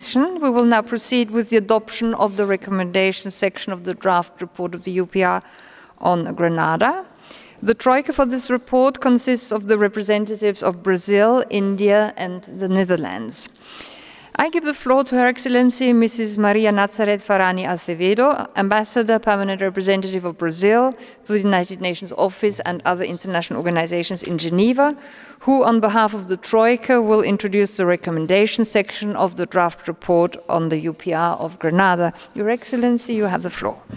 Commission. We will now proceed with the adoption of the recommendation section of the draft report of the UPR on Grenada. The troika for this report consists of the representatives of Brazil, India, and the Netherlands. I give the floor to Her Excellency Mrs. Maria Nazaret Farani Azevedo, Ambassador, Permanent Representative of Brazil to the United Nations Office and other international organizations in Geneva, who on behalf of the Troika will introduce the recommendation section of the draft report on the UPR of Grenada. Your Excellency, you have the floor.